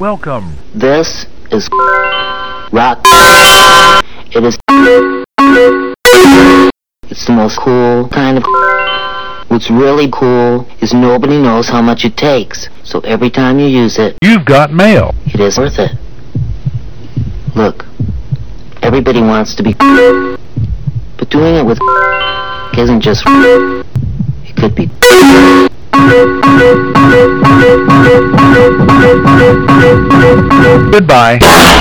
Welcome. This is rock. It is. It's the most cool kind of. What's really cool is nobody knows how much it takes. So every time you use it, You've got mail. it is worth it. Look, everybody wants to be, but doing it with isn't just. It could be. Goodbye.